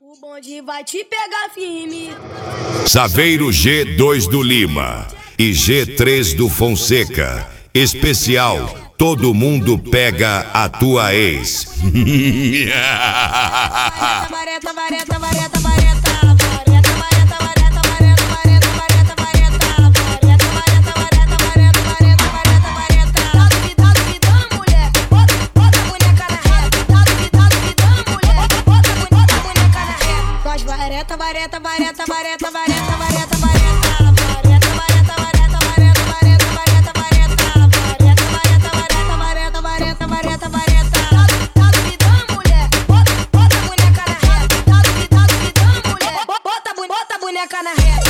O bonde vai te pegar firme. Saveiro G2 do Lima e G3 do Fonseca. Especial, todo mundo pega a tua ex. Vareta, vareta, vareta, vareta, vareta. Vareta, vareta, vareta, vareta, vareta, vareta, vareta, vareta, vareta, vareta, vareta, vareta, vareta, vareta, vareta, vareta, vareta, vareta. Tá duvidando, mulher? Bota a boneca na reta. Tá duvidando, mulher? Bota a boneca na reta.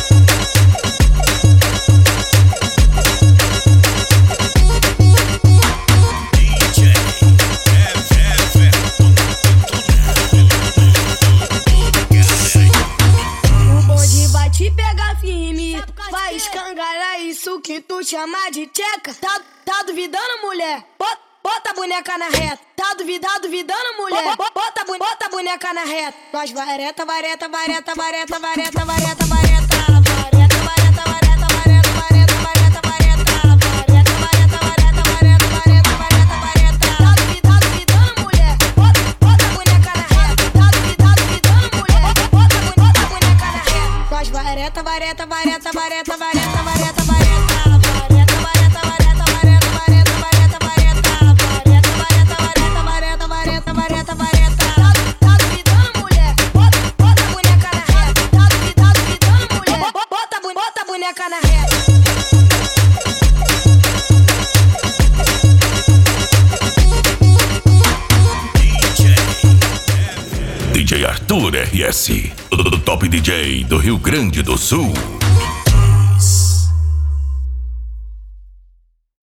Te pegar firme, vai escangalhar isso que tu chama de tcheca. Tá duvidando, mulher? Bota a boneca na reta. Tá duvidando, mulher? Bota a boneca na reta. Nós vareta, vareta, vareta, vareta, vareta, vareta, vareta. Vareta, vareta, vareta, vareta, vareta, vareta, vareta, vareta, vareta, vareta, vareta, vareta, vareta, vareta, vareta, vareta, vareta, vareta. Tá duvidando, mulher? Bota a boneca na reta. Tá duvidando, mulher? Bota a boneca na reta. DJ Arthur RS, o top DJ do Rio Grande do Sul.